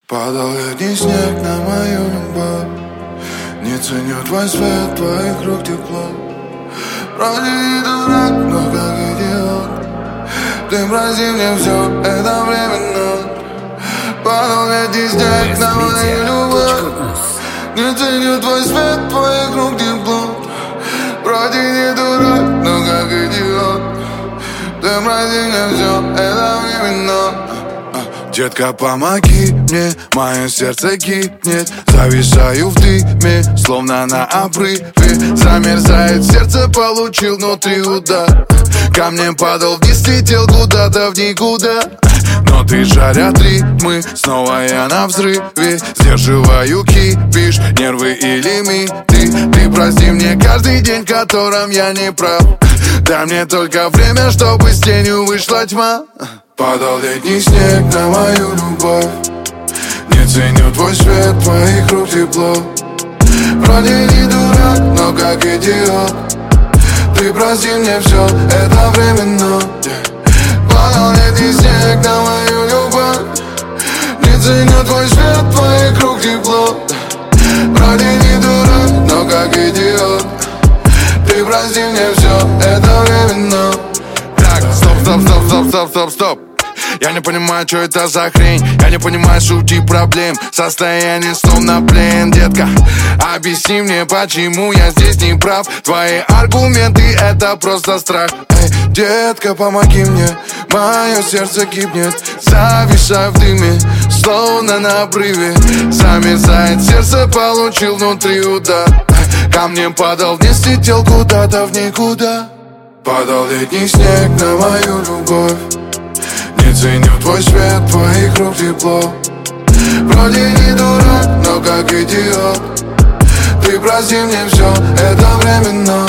Падал летний снег на мою любовь. Не ценю твой свет, твоих рук тепло. Вроде не дурак, но как идиот. Ты прости мне все, это временно. Падал летний снег на мою любовь. Не ценю твой свет, твоих рук тепло. Вроде не дурак, но как идиот. Ты прости мне все, это временно. Детка, помоги мне, мое сердце гибнет. Зависаю в дыме, словно на обрыве. Замерзает сердце, получил внутри удар. Камнем падал вниз, летел куда-то в никуда. Но ты жарят ритмы, снова я на взрыве. Сдерживаю кипиш, нервы и лимиты. Ты прости мне каждый день, в котором я не прав. Дай мне только время, чтобы с тенью вышла тьма. Падал летний снег на мою любовь. Не ценю твой свет, твоих рук тепло. Вроде не дурак, но как идиот. Ты прости мне все, это временно. Падал летний снег на мою любовь. Не ценю твой свет, твоих рук тепло. Вроде не дурак, но как идиот. Ты прости мне все, это временно. Так, стоп. Я не понимаю, что это за хрень. Я не понимаю сути проблем. Состояние словно плен, детка. Объясни мне, почему я здесь не прав. Твои аргументы — это просто страх. Эй, детка, помоги мне, мое сердце гибнет. Зависаю в дыме, словно на обрыве. Замерзает сердце, получил внутри удар. Камнем падал вниз, летел куда-то в никуда. Падал летний снег на мою любовь. Не ценю твой свет, твоих рук тепло. Вроде не дурак, но как идиот. Ты прости мне все, это временно.